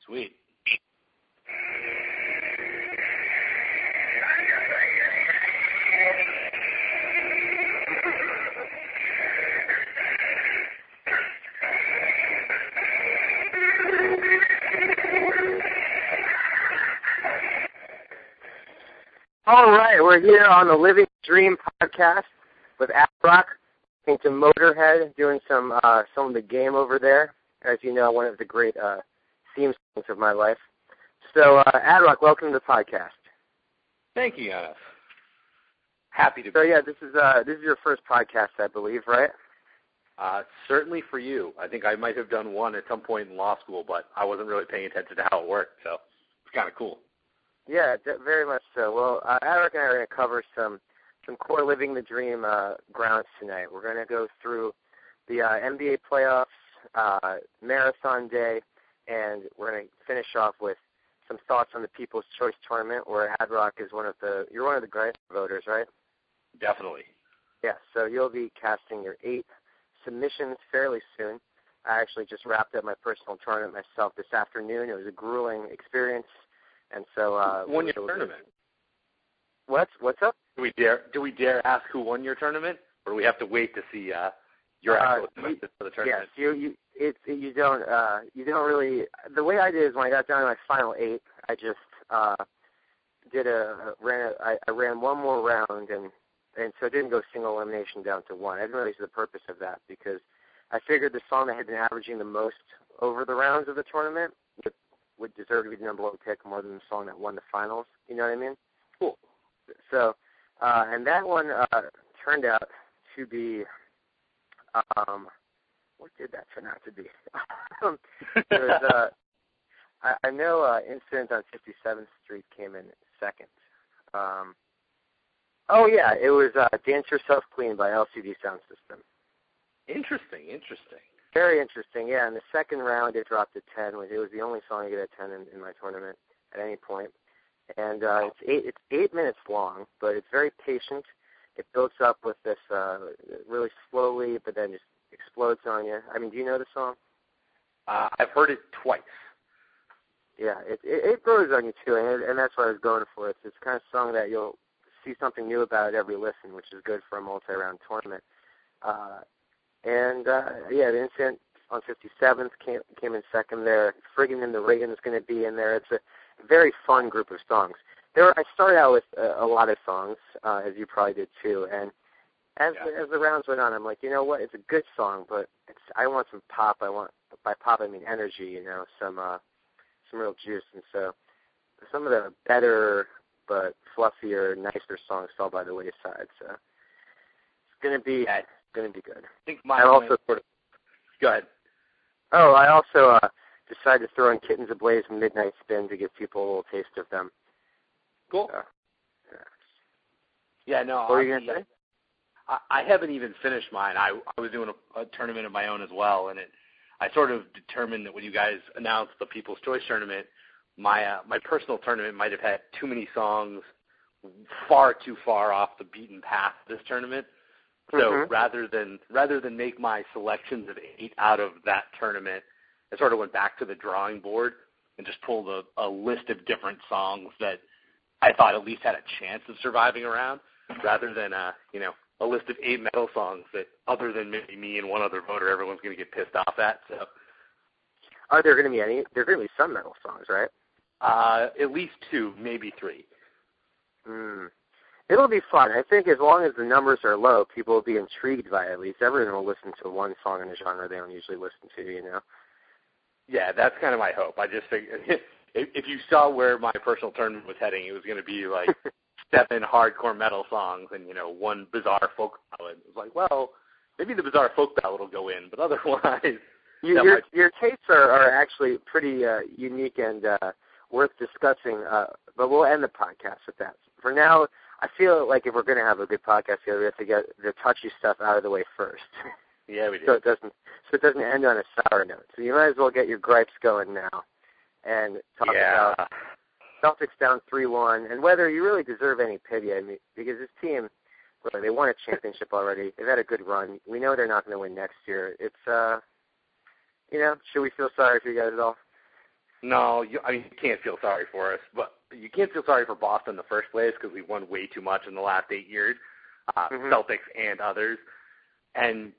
Sweet. All right, we're here on the Living Dream podcast with Ad-Rock, into Motorhead, doing some of the game over there. As you know, one of the great theme songs of my life. So, Ad-Rock, welcome to the podcast. Thank you, Yana. Happy to be. So, yeah, this is your first podcast, I believe, right? Certainly for you. I think I might have done one at some point in law school, but I wasn't really paying attention to how it worked, so it's kind of cool. Yeah, very much so. Well, Ad-Rock and I are going to cover some core Living the Dream grounds tonight. We're going to go through the NBA playoffs, Marathon Day, and we're going to finish off with some thoughts on the People's Choice Tournament, where Ad-Rock is you're one of the great voters, right? Definitely. Yeah, so you'll be casting your 8 submissions fairly soon. I actually just wrapped up my personal tournament myself this afternoon. It was a grueling experience. And so, won your tournament? What's up? Do we dare ask who won your tournament, or do we have to wait to see your actual submissions for the tournament? Yes, you don't really. The way I did is when I got down to my final 8, I just I ran one more round, and so it didn't go single elimination down to 1. I didn't really see the purpose of that because I figured the song that had been averaging the most over the rounds of the tournament would deserve to be the number 1 pick more than the song that won the finals. You know what I mean? Cool. So, and that one turned out to be, what did that turn out to be? I know Incident on 57th Street came in second. It was Dance Yourself Clean by LCD Sound System. Interesting. Very interesting, yeah. In the second round, it dropped to 10. It was the only song I get at 10 in my tournament at any point. And it's 8 minutes long, but it's very patient. It builds up with this really slowly, but then just explodes on you. I mean, do you know the song? I've heard it twice. Yeah, it grows on you, too, and that's what I was going for. It's the kind of song that you'll see something new about at every listen, which is good for a multi-round tournament. The Incident on 57th came in second there. Friggin' in the Riggin' is going to be in there. It's a very fun group of songs. I started out with a lot of songs, as you probably did too, and as the rounds went on, I'm like, you know what? It's a good song, but I want some pop. By pop I mean energy, you know, some real juice. And so some of the better but fluffier, nicer songs fell by the wayside. So it's going to be good. I think I also sort of. Go ahead. Oh, I also decided to throw in Kittens Ablaze and Midnight Spin to give people a little taste of them. Cool. No. What were you going to say? I haven't even finished mine. I was doing a tournament of my own as well, and I sort of determined that when you guys announced the People's Choice Tournament, my personal tournament might have had too many songs far too far off the beaten path of this tournament. So rather than make my selections of 8 out of that tournament, I sort of went back to the drawing board and just pulled a list of different songs that I thought at least had a chance of surviving around, rather than a list of 8 metal songs that, other than maybe me and one other voter, everyone's going to get pissed off at. So, are there going to be any? There are going to be some metal songs, right? At least 2, maybe 3. It'll be fun. I think as long as the numbers are low, people will be intrigued by it. At least everyone will listen to one song in a genre they don't usually listen to, you know? Yeah, that's kind of my hope. I just think if you saw where my personal tournament was heading, it was going to be like 7 hardcore metal songs and, 1 bizarre folk ballad. It was like, well, maybe the bizarre folk ballad will go in, but otherwise... Your tastes are actually pretty unique and worth discussing, but we'll end the podcast with that. For now, I feel like if we're going to have a good podcast here, we have to get the touchy stuff out of the way first. Yeah, we do. So it doesn't end on a sour note. So you might as well get your gripes going now and talk about Celtics down 3-1 and whether you really deserve any pity. I mean, because this team, they won a championship already. They've had a good run. We know they're not going to win next year. It's, should we feel sorry for you guys at all? No, you can't feel sorry for us, but you can't feel sorry for Boston in the first place because we've won way too much in the last 8 years, Celtics and others. And,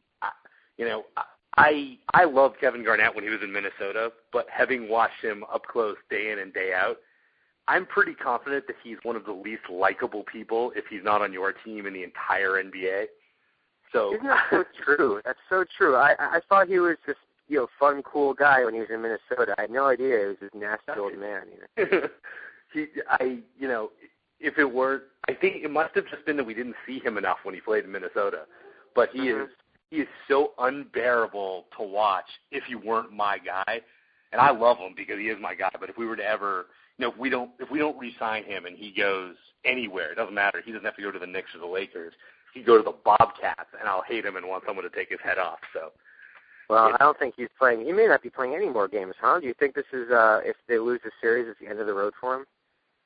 I loved Kevin Garnett when he was in Minnesota, but having watched him up close day in and day out, I'm pretty confident that he's one of the least likable people, if he's not on your team, in the entire NBA. So isn't that so true? That's so true. I thought he was just fun, cool guy when he was in Minnesota. I had no idea he was this nasty old man. If it weren't, I think it must have just been that we didn't see him enough when he played in Minnesota. But he is so unbearable to watch if you weren't my guy. And I love him because he is my guy. But if we were to ever, if we don't re-sign him and he goes anywhere, it doesn't matter. He doesn't have to go to the Knicks or the Lakers. He can go to the Bobcats, and I'll hate him and want someone to take his head off. So. Well, I don't think he's playing. He may not be playing any more games, huh? Do you think this is, if they lose the series, it's the end of the road for him?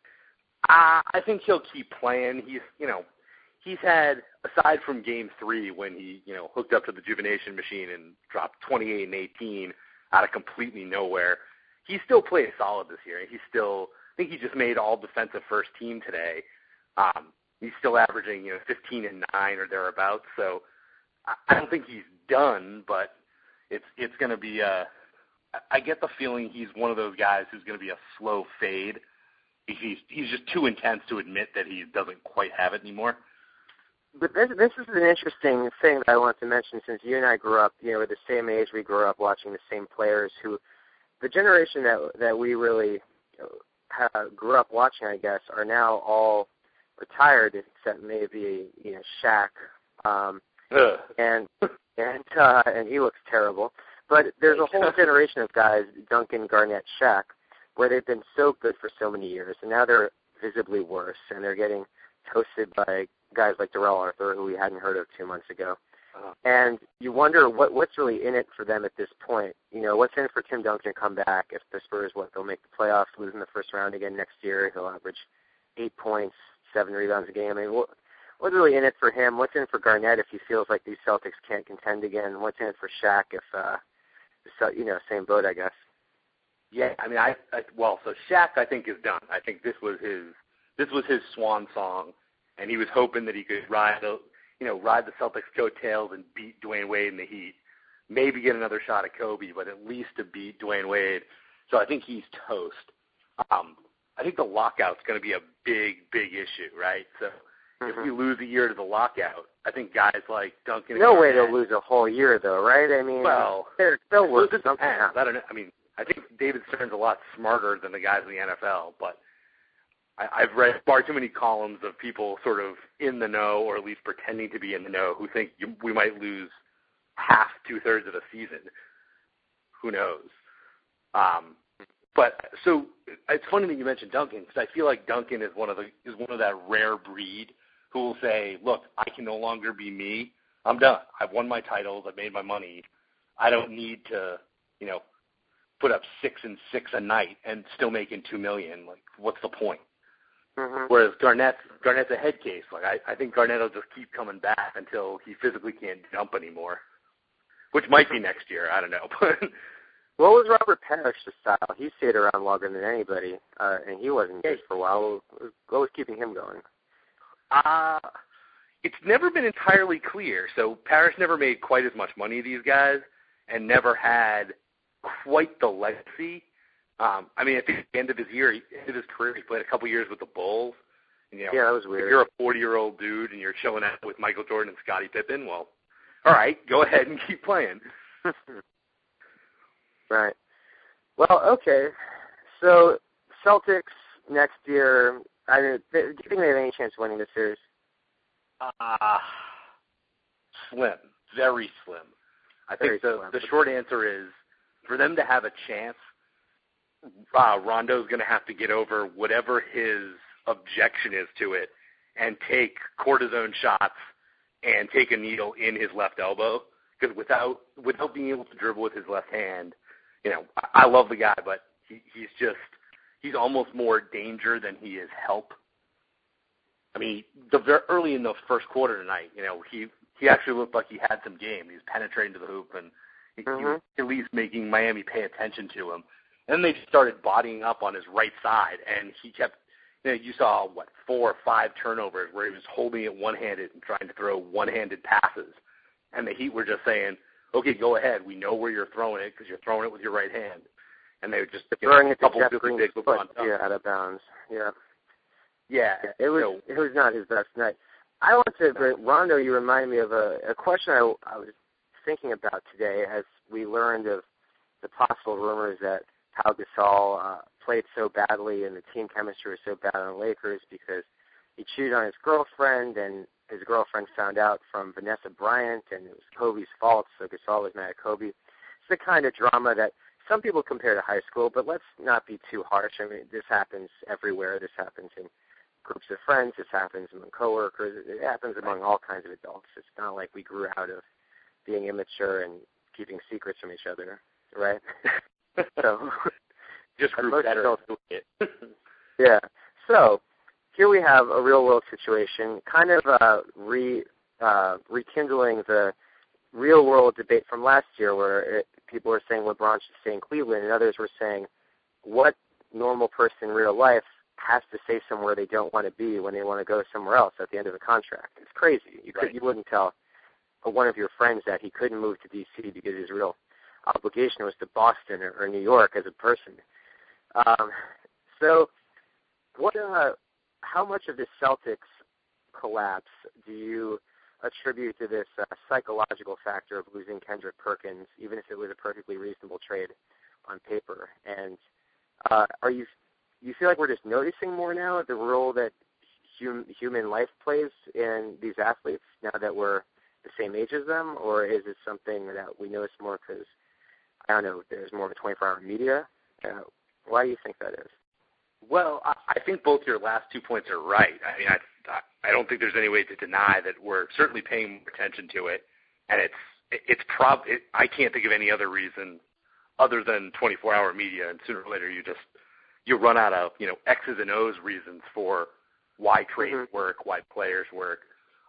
I think he'll keep playing. He's had, aside from Game 3 when he, hooked up to the Juvenation machine and dropped 28 and 18 out of completely nowhere, he still plays solid this year. I think he just made all defensive first team today. He's still averaging, 15 and 9 or thereabouts. So I don't think he's done, but it's going to be I get the feeling he's one of those guys who's going to be a slow fade. He's just too intense to admit that he doesn't quite have it anymore. But this is an interesting thing that I want to mention, since you and I grew up, we're the same age. We grew up watching the same players who, the generation that we really grew up watching, I guess, are now all retired, except maybe Shaq, and he looks terrible. But there's a whole generation of guys, Duncan, Garnett, Shaq, where they've been so good for so many years, and now they're visibly worse, and they're getting toasted by guys like Darrell Arthur, who we hadn't heard of 2 months ago. And you wonder what's really in it for them at this point. What's in it for Tim Duncan to come back if the Spurs, they'll make the playoffs, lose in the first round again next year. He'll average 8 points, 7 rebounds a game. I mean, what's really in it for him? What's in it for Garnett if he feels like these Celtics can't contend again? What's in it for Shaq if, same boat, I guess? Yeah, I mean, so Shaq, I think, is done. I think this was his swan song, and he was hoping that he could ride the Celtics' coattails and beat Dwayne Wade in the Heat. Maybe get another shot at Kobe, but at least to beat Dwayne Wade. So I think he's toast. I think the lockout's going to be a big, big issue, right? So if we lose a year to the lockout, I think guys like Duncan. No way they'll lose a whole year, though, right? I mean, they'll work something out. I don't know. I mean, I think David Stern's a lot smarter than the guys in the NFL, but I've read far too many columns of people sort of in the know, or at least pretending to be in the know, who think we might lose half, 2/3 of the season. Who knows? But so it's funny that you mentioned Duncan, because I feel like Duncan is one of that rare breed who will say, "Look, I can no longer be me. I'm done. I've won my titles. I've made my money. I don't need to, put up 6 and 6 a night and still making $2 million. Like, what's the point?" Whereas Garnett's a head case. Like, I think Garnett will just keep coming back until he physically can't jump anymore, which might be next year. I don't know. What was Robert Parrish's style? He stayed around longer than anybody, and he wasn't good for a while. What was keeping him going? It's never been entirely clear. So Parrish never made quite as much money as these guys, and never had quite the legacy. I mean, at the end of his career, he played a couple years with the Bulls. And, yeah, that was weird. If you're a 40-year-old dude and you're chilling out with Michael Jordan and Scottie Pippen, well, all right, go ahead and keep playing. Right. Well, okay. So Celtics next year, do you think they have any chance of winning this series? Slim. Very slim. I think the short answer is, for them to have a chance, Rondo's going to have to get over whatever his objection is to it and take cortisone shots and take a needle in his left elbow. Because without being able to dribble with his left hand, I love the guy, but he's almost more danger than he is help. I mean, early in the first quarter tonight, he actually looked like he had some game. He was penetrating to the hoop, and he was at least making Miami pay attention to him. And then they just started bodying up on his right side, and he kept, you saw, 4 or 5 turnovers where he was holding it one-handed and trying to throw one-handed passes. And the Heat were just saying, okay, go ahead. We know where you're throwing it because you're throwing it with your right hand. And they would just throwing it to Jeff Green's foot, out of bounds. Yeah. Yeah. It was not his best night. I want to, Rondo, you remind me of a question I was thinking about today as we learned of the possible rumors that Pau Gasol played so badly and the team chemistry was so bad on the Lakers because he cheated on his girlfriend and his girlfriend found out from Vanessa Bryant and it was Kobe's fault, so Gasol was mad at Kobe. It's the kind of drama that some people compare to high school, but let's not be too harsh. I mean, this happens everywhere. This happens in groups of friends. This happens among coworkers. It happens among all kinds of adults. It's not like we grew out of being immature and keeping secrets from each other, right? So just grew better at it. Yeah. So here we have a real-world situation, kind of rekindling the real-world debate from last year where people were saying LeBron should stay in Cleveland, and others were saying what normal person in real life has to stay somewhere they don't want to be when they want to go somewhere else at the end of a contract. It's crazy. You wouldn't tell one of your friends that he couldn't move to D.C. because his real obligation was to Boston or New York as a person. So how much of this Celtics collapse do you attribute to this psychological factor of losing Kendrick Perkins, even if it was a perfectly reasonable trade on paper? And you feel like we're just noticing more now the role that human life plays in these athletes now that we're the same age as them, or is it something that we notice more because, I don't know, there's more of a 24-hour media? Why do you think that is? Well, I think both your last 2 points are right. I mean, I don't think there's any way to deny that we're certainly paying more attention to it, and I can't think of any other reason other than 24-hour media, and sooner or later you run out of X's and O's reasons for why trades work, why players work.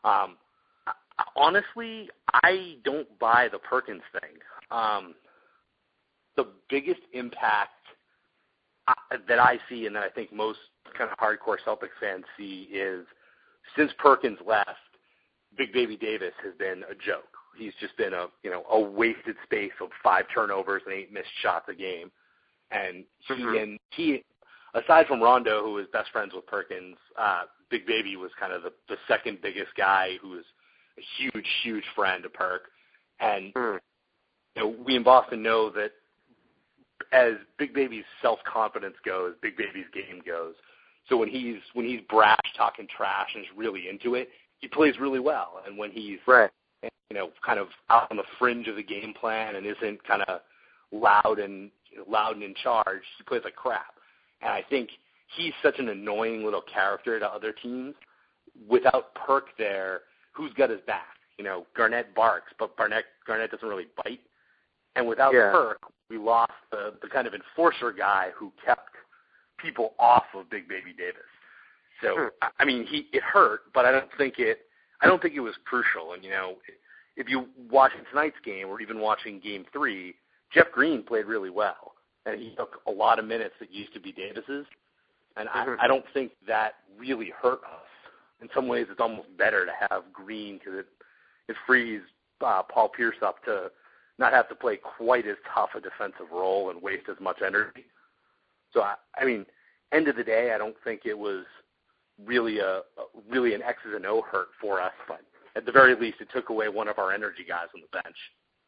Honestly, I don't buy the Perkins thing. The biggest impact that I see, and that I think most kind of hardcore Celtics fans see, is since Perkins left, Big Baby Davis has been a joke. He's just been a wasted space of 5 turnovers and 8 missed shots a game. And he aside from Rondo, who was best friends with Perkins, Big Baby was kind of the second biggest guy who was a huge, huge friend of Perk. And we in Boston know that as Big Baby's self-confidence goes, Big Baby's game goes. So when he's brash, talking trash, and is really into it, he plays really well. And when he's kind of out on the fringe of the game plan and isn't kind of loud and in charge, he plays like crap. And I think he's such an annoying little character to other teams. Without Perk there, who's got his back? Garnett barks, but Garnett doesn't really bite. And without Perk, we lost the kind of enforcer guy who kept people off of Big Baby Davis. So I mean, it hurt, but I don't think it was crucial. And if you watch tonight's game or even watching Game 3, Jeff Green played really well, and he took a lot of minutes that used to be Davis's. And I don't think that really hurt us. In some ways, it's almost better to have Green because it frees Paul Pierce up to not have to play quite as tough a defensive role and waste as much energy. So, I mean, end of the day, I don't think it was really an X's and O hurt for us, but at the very least, it took away one of our energy guys on the bench.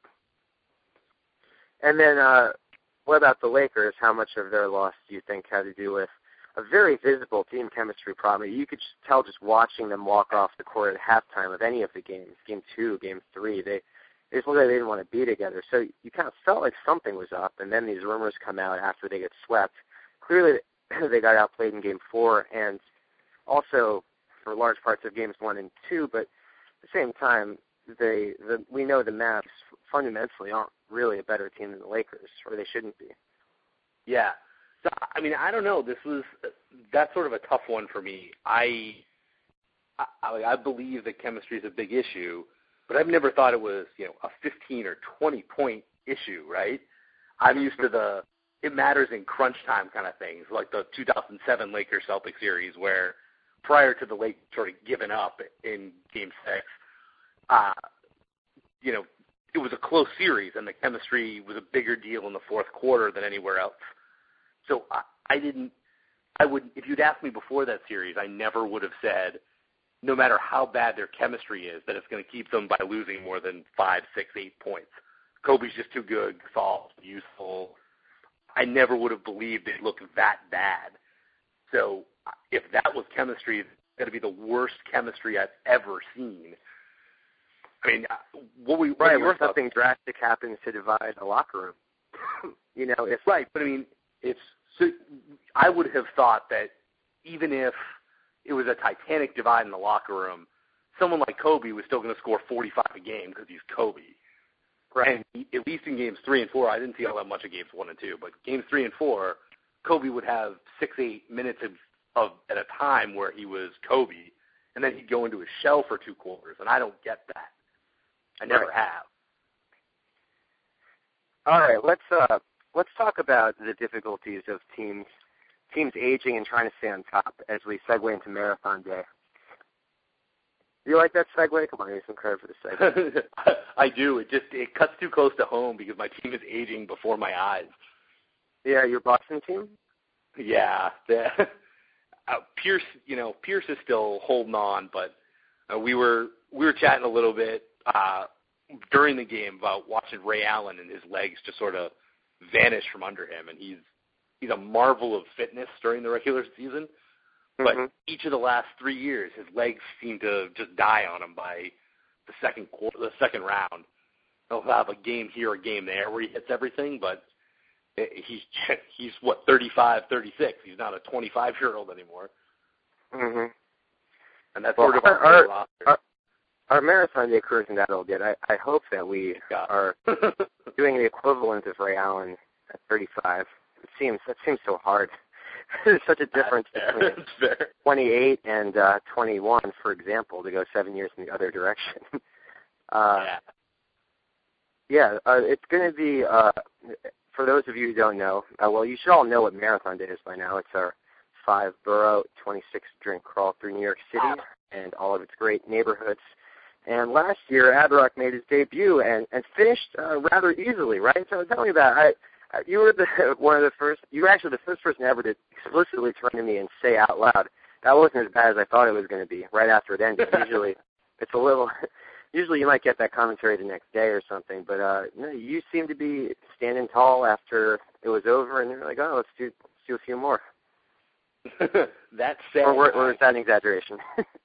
And then what about the Lakers? How much of their loss do you think had to do with a very visible team chemistry problem? You could tell just watching them walk off the court at halftime of any of the games, Game 2, Game 3, they just looked like they didn't want to be together. So you kind of felt like something was up, and then these rumors come out after they get swept. Clearly, they got outplayed in Game 4, and also for large parts of Games 1 and 2, but at the same time, we know the Mavs fundamentally aren't really a better team than the Lakers, or they shouldn't be. Yeah. So, I mean, I don't know. That's sort of a tough one for me. I believe that chemistry is a big issue, but I've never thought it was, a 15 or 20 point issue, right? I'm used to it matters in crunch time kind of things, like the 2007 Lakers-Celtics series where prior to the Lakers sort of giving up in Game 6, it was a close series, and the chemistry was a bigger deal in the fourth quarter than anywhere else. So if you'd asked me before that series, I never would have said, no matter how bad their chemistry is, that it's going to keep them by losing more than 5, 6, 8 points. Kobe's just too good, soft, useful. I never would have believed it looked that bad. So if that was chemistry, it's going to be the worst chemistry I've ever seen. I mean, when something drastic happens to divide a locker room. Right, but I mean, I would have thought that even if it was a titanic divide in the locker room, someone like Kobe was still going to score 45 a game because he's Kobe. Right. And at least in games 3 and 4, I didn't see all that much of games 1 and 2, but games 3 and 4, Kobe would have 6-8 minutes of at a time where he was Kobe, and then he'd go into his shell for 2 quarters, and I don't get that. I never have. All right, let's talk about the difficulties of teams aging and trying to stay on top as we segue into Marathon Day. You like that segue? Come on, give me some credit for the segue. I do. It cuts too close to home because my team is aging before my eyes. Yeah, your Boston team? Yeah. Pierce is still holding on, but we were chatting a little bit during the game about watching Ray Allen and his legs just sort of vanish from under him, and he's a marvel of fitness during the regular season. But each of the last 3 years, his legs seem to just die on him by the second round. He'll have a game here, a game there where he hits everything, but he's 35, 36. He's not a 25-year-old anymore. Mm-hmm. And that's sort of our roster. Our Marathon Day crew isn't that old yet. I hope that we are doing the equivalent of Ray Allen at 35. That seems so hard. There's such a difference between 28 and 21, for example, to go 7 years in the other direction. It's going to be, for those of you who don't know, you should all know what Marathon Day is by now. It's our 5-borough, 26-drink crawl through New York City and all of its great neighborhoods. And last year, Adrock made his debut and finished rather easily, right? So tell me about it. You were you were actually the first person ever to explicitly turn to me and say out loud, that wasn't as bad as I thought it was going to be right after it ended. Usually you might get that commentary the next day or something, but you seem to be standing tall after it was over, and you're like, let's do a few more. That's sad. Or is that an exaggeration?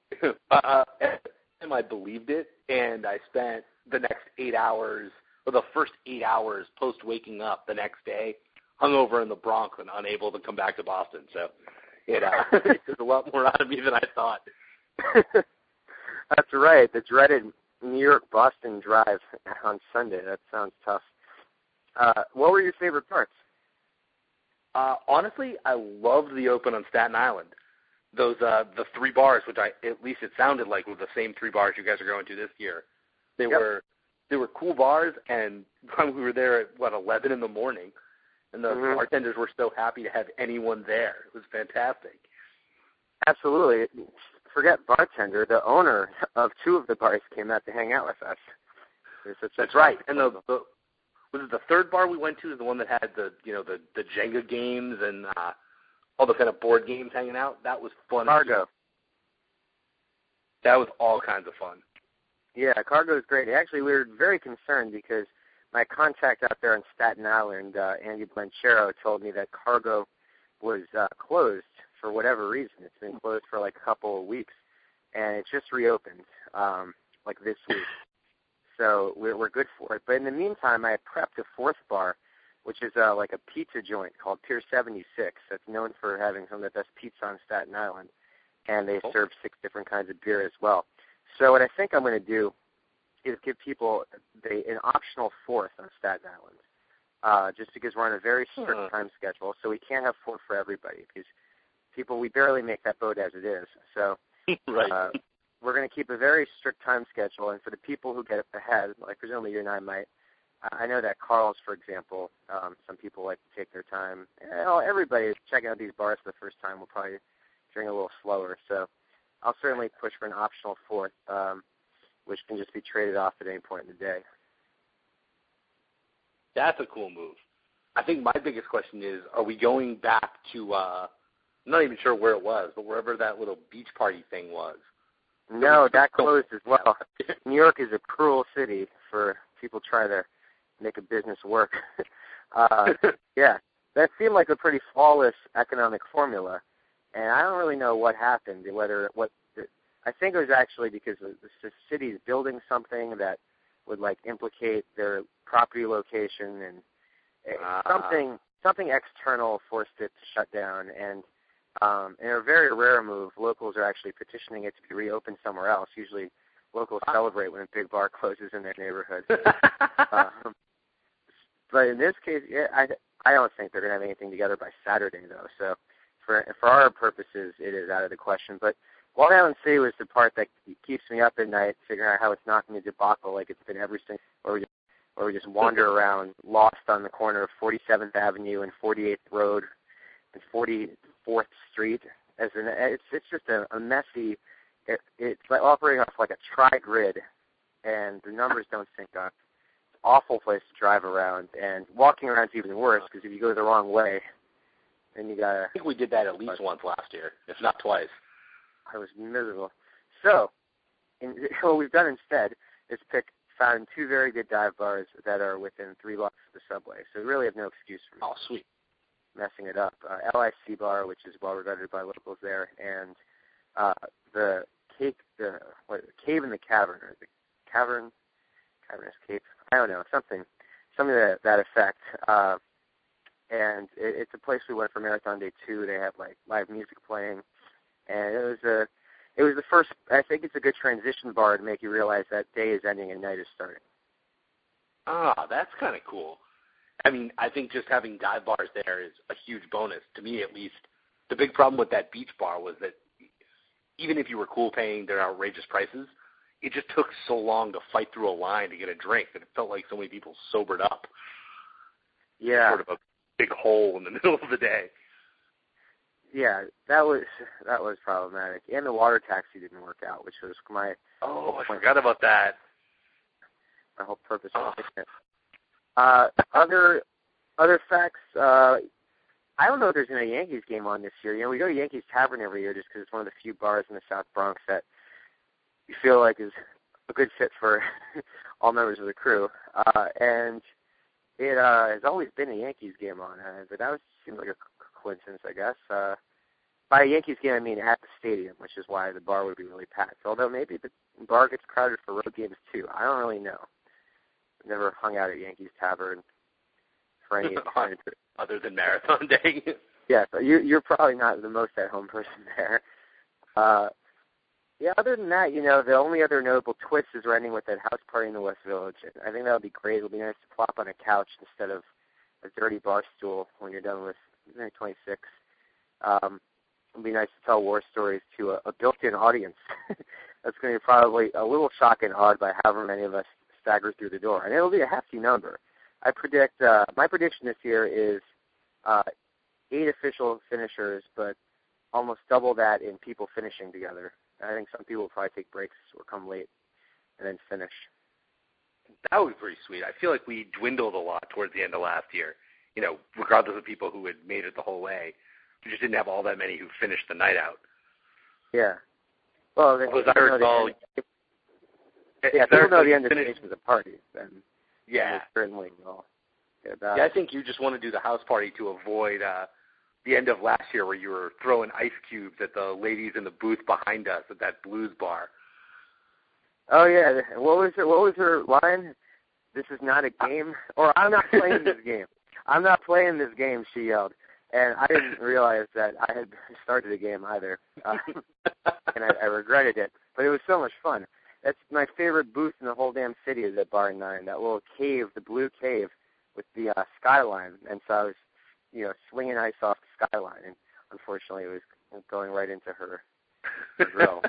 I believed it, and I spent the next 8 hours, or the first 8 hours post waking up the next day, hungover in the Bronx and unable to come back to Boston. So it took a lot more out of me than I thought. That's right. The dreaded New York-Boston drive on Sunday. That sounds tough. What were your favorite parts? Honestly, I loved the open on Staten Island. Those the 3 bars, which at least it sounded like were the same 3 bars you guys are going to this year. They were cool bars, and we were there at 11 in the morning, and the bartenders were so happy to have anyone there. It was fantastic. Absolutely. Forget bartender. The owner of 2 of the bars came out to hang out with us. That's right. And was it the 3rd bar we went to? The one that had the Jenga games and all the kind of board games hanging out? That was fun. Cargo. That was all kinds of fun. Yeah, Cargo is great. Actually, we were very concerned because my contact out there on Staten Island, Andy Blanchero, told me that Cargo was closed for whatever reason. It's been closed for like a couple of weeks, and it just reopened this week. So we're good for it. But in the meantime, I prepped a 4th bar, which is like a pizza joint called Pier 76 that's known for having some of the best pizza on Staten Island, and they serve 6 different kinds of beer as well. So what I think I'm going to do is give people an optional 4th on Staten Island, just because we're on a very strict time schedule, so we can't have 4 for everybody because we barely make that boat as it is. So we're going to keep a very strict time schedule, and for the people who get ahead, like presumably you and I might, I know that Carl's, for example, some people like to take their time. Everybody checking out these bars for the first time will probably drink a little slower. So I'll certainly push for an optional fourth, which can just be traded off at any point in the day. That's a cool move. I think my biggest question is, are we going back to, I'm not even sure where it was, but wherever that little beach party thing was? No, that closed as well. New York is a cruel city for people trying to make a business work. Yeah, that seemed like a pretty flawless economic formula, and I don't really know what happened. I think it was actually because the city's building something that would like implicate their property location, and something external forced it to shut down. And in a very rare move, locals are actually petitioning it to be reopened somewhere else. Usually, locals celebrate when a big bar closes in their neighborhood. But in this case, yeah, I don't think they're going to have anything together by Saturday, though. So for our purposes, it is out of the question. But Long Island City was the part that keeps me up at night, figuring out how it's not going to debacle like it's been every single, where we just wander around lost on the corner of 47th Avenue and 48th Road and 44th Street. It's just a messy. It's like operating off like a tri-grid, and the numbers don't sync up. It's an awful place to drive around, and walking around is even worse because if you go the wrong way, then you gotta. I think we did that at least once last year, if not twice. I was miserable. So, what we've done instead is found two very good dive bars that are within 3 blocks of the subway. So we really have no excuse for sweet messing it up. LIC Bar, which is well regarded by locals there, and the Cave in the Cavern, or the Cavernous Cave. I don't know, something to that effect. And it's a place we went for Marathon Day 2. They have like live music playing. And it was the first. I think it's a good transition bar to make you realize that day is ending and night is starting. That's kind of cool. I mean, I think just having dive bars there is a huge bonus, to me at least. The big problem with that beach bar was that even if you were cool paying their outrageous prices, it just took so long to fight through a line to get a drink that it felt like so many people sobered up. Yeah. Sort of a big hole in the middle of the day. Yeah, that was problematic. And the water taxi didn't work out, which was my I forgot about that. My whole purpose of it. Other facts, I don't know if there's any Yankees game on this year. You know, we go to Yankees Tavern every year just because it's one of the few bars in the South Bronx that you feel like is a good fit for all members of the crew. And it has always been a Yankees game on, but that seemed like a coincidence, I guess. By a Yankees game, I mean at the stadium, which is why the bar would be really packed. Although maybe the bar gets crowded for road games too. I don't really know. I've never hung out at Yankees Tavern for any other than Marathon Day. Yeah, so you're probably not the most at-home person there. Yeah, other than that, you know, the only other notable twist is running with that house party in the West Village. I think that would be great. It'll be nice to plop on a couch instead of a dirty bar stool when you're done with 26. It'll be nice to tell war stories to a built-in audience. That's going to be probably a little shock and awed by however many of us stagger through the door. And it'll be a hefty number. I predict, my prediction this year is 8 official finishers, but almost double that in people finishing together. I think some people will probably take breaks or come late and then finish. That would be pretty sweet. I feel like we dwindled a lot towards the end of last year. You know, regardless of people who had made it the whole way, we just didn't have all that many who finished the night out. Yeah. Well, as I recall, people know the end of the station is a party, then yeah, certainly will get about. Yeah, I think you just want to do the house party to avoid the end of last year where you were throwing ice cubes at the ladies in the booth behind us at that blues bar. Oh yeah, what was her line? This is not a game, or I'm not playing this game. I'm not playing this game, she yelled. And I didn't realize that I had started a game either. And I regretted it. But it was so much fun. That's my favorite booth in the whole damn city is at Bar 9, that little cave, the blue cave with the skyline. And so I was, you know, slinging ice off the skyline. And unfortunately, it was going right into her grill.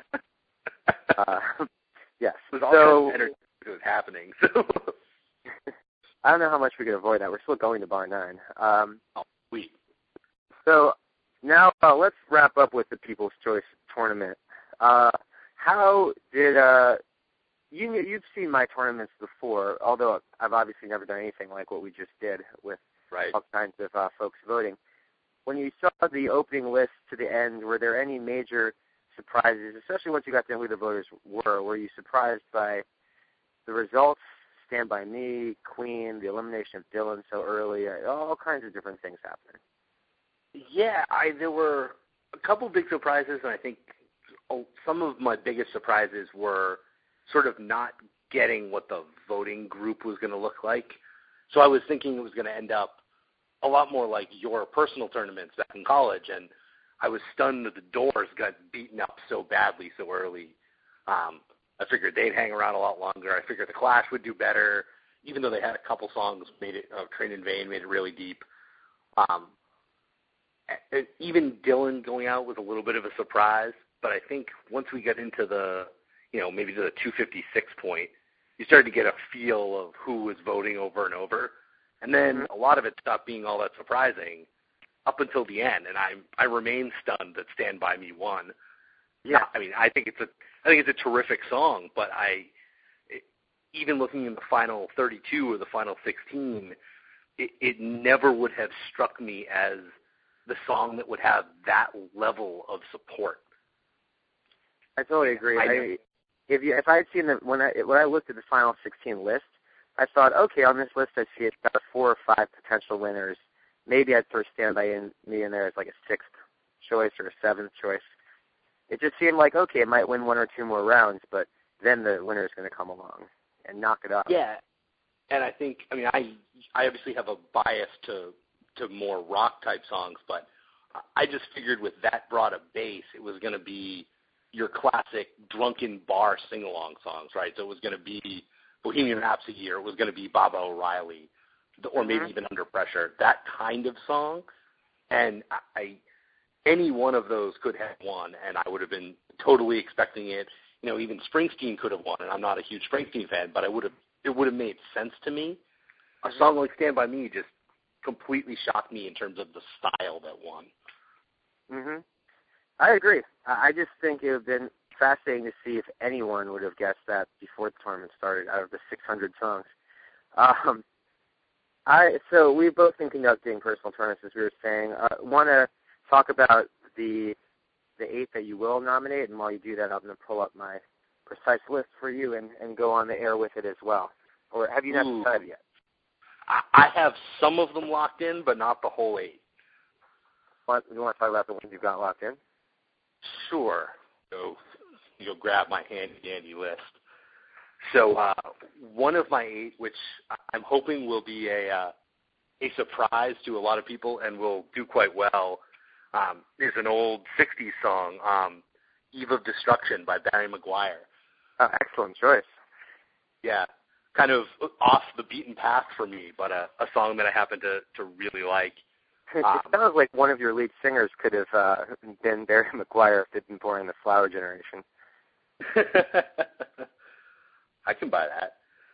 Yes. It was all kind of energy that was happening. So. I don't know how much we can avoid that. We're still going to Bar 9. Sweet. So now let's wrap up with the People's Choice Tournament. How did you've seen my tournaments before, although I've obviously never done anything like what we just did with all kinds of folks voting. When you saw the opening list to the end, were there any major surprises, especially once you got to know who the voters were? Were you surprised by the results, Stand By Me, Queen, the elimination of Dylan so early, all kinds of different things happening? Yeah, there were a couple big surprises, and I think some of my biggest surprises were sort of not getting what the voting group was going to look like. So I was thinking it was going to end up a lot more like your personal tournaments back in college, and I was stunned that the Doors got beaten up so badly so early. I figured they'd hang around a lot longer. I figured the Clash would do better, even though they had a couple songs, Train in Vain made it really deep. Even Dylan going out was a little bit of a surprise, but I think once we get into the, maybe to the 256 point, you started to get a feel of who was voting over and over. And then a lot of it stopped being all that surprising up until the end, and I remain stunned that Stand By Me won. Yeah, I mean, I think it's a terrific song, but even looking in the final 32 or the final 16, it never would have struck me as the song that would have that level of support. I totally agree. If I had seen when I looked at the final 16 list, I thought, okay, on this list I see about 4 or 5 potential winners. Maybe I'd throw Stand By Me in there as like a 6th choice or a 7th choice. It just seemed like, okay, it might win 1 or 2 more rounds, but then the winner is going to come along and knock it off. Yeah, and I think, I obviously have a bias to more rock-type songs, but I just figured with that broad a base, it was going to be your classic drunken bar sing-along songs, right? So it was going to be Bohemian Rhapsody, or it was going to be Baba O'Reilly, or maybe even Under Pressure, that kind of song. And any one of those could have won, and I would have been totally expecting it. Even Springsteen could have won, and I'm not a huge Springsteen fan, but it would have made sense to me. A song like Stand By Me just completely shocked me in terms of the style that won. I agree. I just think it would have been fascinating to see if anyone would have guessed that before the tournament started out of the 600 songs. So we've both been conducting personal tournaments, as we were saying. Want to talk about the 8 that you will nominate, and while you do that, I'm going to pull up my precise list for you and go on the air with it as well. Or have you not decided yet? I have some of them locked in, but not the whole 8. You want to talk about the ones you've got locked in? Sure. Go grab my handy-dandy list. So one of my 8, which I'm hoping will be a surprise to a lot of people and will do quite well, is an old 60s song, Eve of Destruction by Barry McGuire. Excellent choice. Yeah, kind of off the beaten path for me, but a song that I happen to really like. It sounds like one of your lead singers could have been Barry McGuire if they'd been born in the Flower Generation. I can buy that.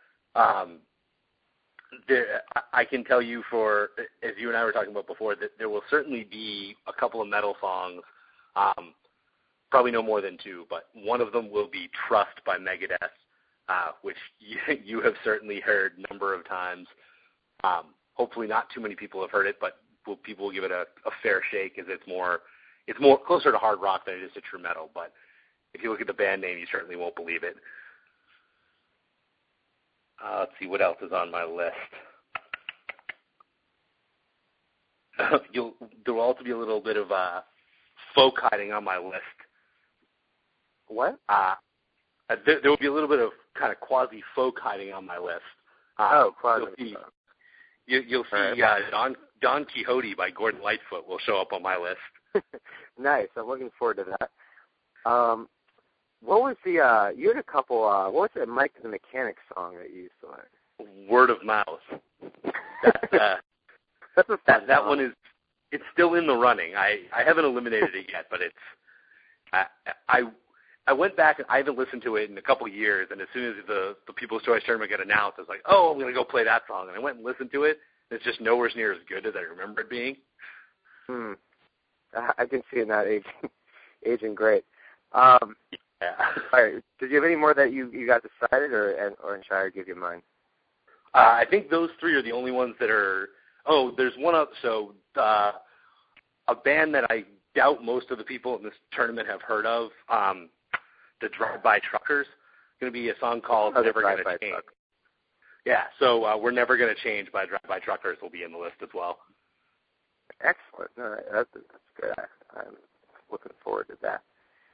I can tell you, as you and I were talking about before, that there will certainly be a couple of metal songs, probably no more than 2, but one of them will be Trust by Megadeth, which you have certainly heard a number of times. Hopefully not too many people have heard it, but people will give it a fair shake, as it's more closer to hard rock than it is to true metal. But if you look at the band name, you certainly won't believe it. Let's see what else is on my list. There will also be a little bit of folk hiding on my list. What? There will be a little bit of kind of quasi-folk hiding on my list. Quasi. You'll see Don Quixote by Gordon Lightfoot will show up on my list. Nice. I'm looking forward to that. What was you had a couple, what was the Mike the Mechanic song that you used to like? Word of Mouth. That one it's still in the running. I haven't eliminated it yet, but I went back and I haven't listened to it in a couple of years, and as soon as the People's Choice Tournament got announced, I was like, oh, I'm going to go play that song. And I went and listened to it, and it's just nowhere near as good as I remember it being. I can see it not aging great. Yeah. All right. Did you have any more that you got decided, or should I give you mine? I think those three are the only ones that are. Oh, there's one up. So a band that I doubt most of the people in this tournament have heard of, the Drive-By Truckers. It's going to be a song called Never Gonna Change. Truck. Yeah, so We're Never Gonna Change by Drive-By Truckers will be in the list as well. Excellent. All right, that's good. I'm looking forward to that.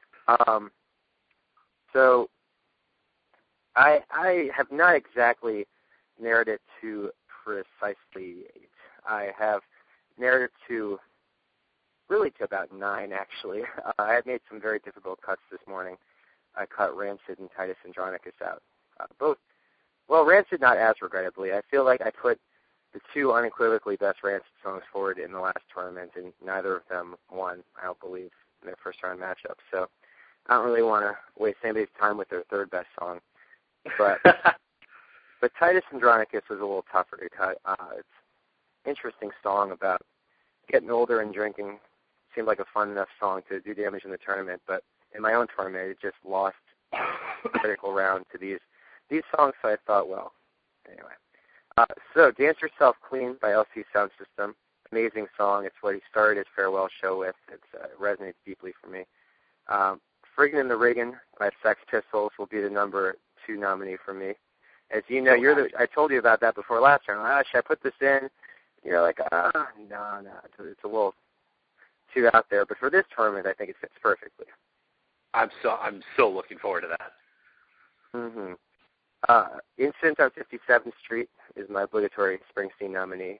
So I have not exactly narrowed it to precisely 8. I have narrowed it to about 9, actually. I had made some very difficult cuts this morning. I cut Rancid and Titus Andronicus out. Rancid not as regrettably. I feel like I put the 2 unequivocally best Rancid songs forward in the last tournament, and neither of them won, I don't believe, in their first-round matchup. So I don't really want to waste anybody's time with their third best song. But Titus Andronicus was a little tougher to cut. It's an interesting song about getting older and drinking. Seemed like a fun enough song to do damage in the tournament, but in my own tournament, it just lost the critical round to these songs, so I thought, well, anyway. So, Dance Yourself Clean by LC Sound System. Amazing song. It's what he started his farewell show with. It resonates deeply for me. Friggin' in the Riggin' by Sex Pistols will be the number 2 nominee for me. As you know, I told you about that before last round. Should I put this in? You're like, no, it's a little too out there. But for this tournament, I think it fits perfectly. I'm so looking forward to that. Mm-hmm. Incident on 57th Street is my obligatory Springsteen nominee.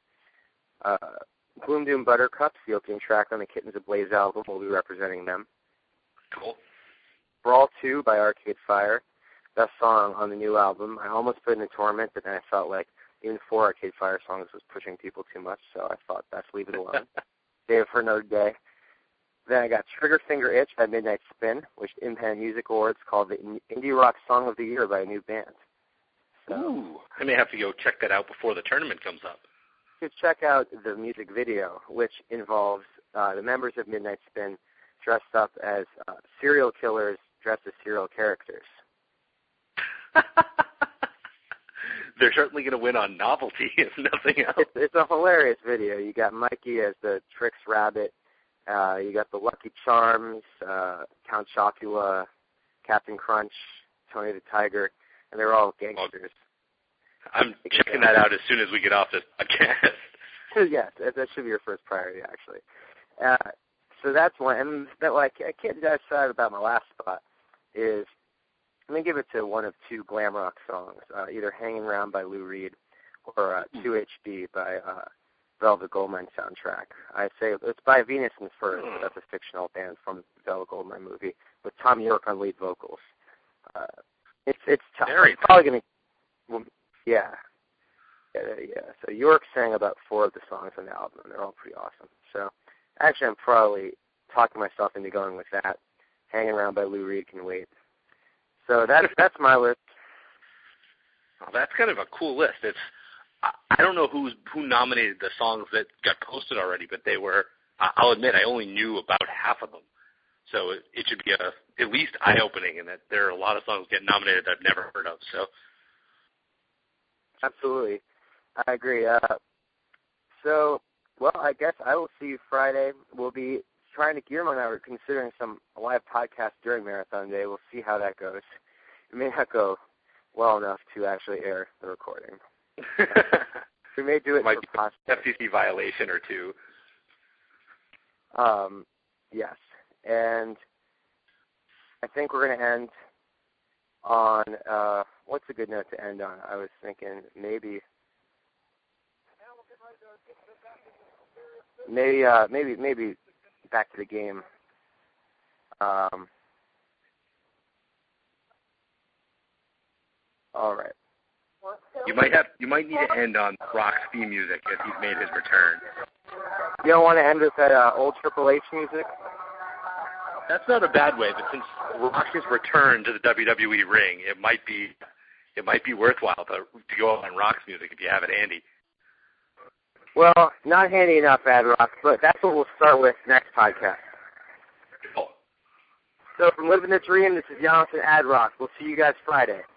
Gloom Doom Buttercups, the opening track on the Kittens Ablaze album, will be representing them. Cool. Brawl 2 by Arcade Fire, best song on the new album. I almost put it in the tournament, but then I felt like even 4 Arcade Fire songs was pushing people too much, so I thought best leave it alone. Save it for another day. Then I got Trigger Finger Itch by Midnight Spin, which Independent Music Awards called the Indie Rock Song of the Year by a new band. So, ooh, I may have to go check that out before the tournament comes up. You should check out the music video, which involves the members of Midnight Spin dressed up as serial killers dressed as serial characters. They're certainly going to win on novelty, if nothing else. It's a hilarious video. You got Mikey as the Trix Rabbit. You got the Lucky Charms, Count Chocula, Captain Crunch, Tony the Tiger, and they're all gangsters. I'm checking that out as soon as we get off this podcast. Yes, that should be your first priority, actually. So that's one. And that, I can't decide about my last spot is I'm going to give it to one of 2 glam rock songs, either Hanging Around by Lou Reed or 2HB by Velvet Goldmine soundtrack. I say it's by Venus and Furs. That's a fictional band from the Velvet Goldmine movie with Tom York on lead vocals. It's tough. I'm probably going to, yeah. So York sang about 4 of the songs on the album, and they're all pretty awesome. So actually, I'm probably talking myself into going with that. Hanging Around by Lou Reed can wait. So that's my list. Oh, that's kind of a cool list. I don't know who nominated the songs that got posted already, but they were, I'll admit, I only knew about half of them. So it should be at least eye-opening, and that there are a lot of songs getting nominated that I've never heard of. So absolutely. I agree. I guess I will see you Friday. We'll be trying to, Guillermo and I were considering some live podcast during Marathon Day. We'll see how that goes. It may not go well enough to actually air the recording. We may do it might for be FCC violation or 2. Yes. And I think we're going to end on, what's a good note to end on? I was thinking maybe back to the game. All right. You might need to end on Rock's theme music as he's made his return. You don't want to end with that old Triple H music? That's not a bad way, but since Rock's return to the WWE ring, it might be worthwhile to go on Rock's music if you have it handy. Well, not handy enough, Ad Rock, but that's what we'll start with next podcast. Cool. So from Living the Dream, this is Jonathan Ad Rock. We'll see you guys Friday.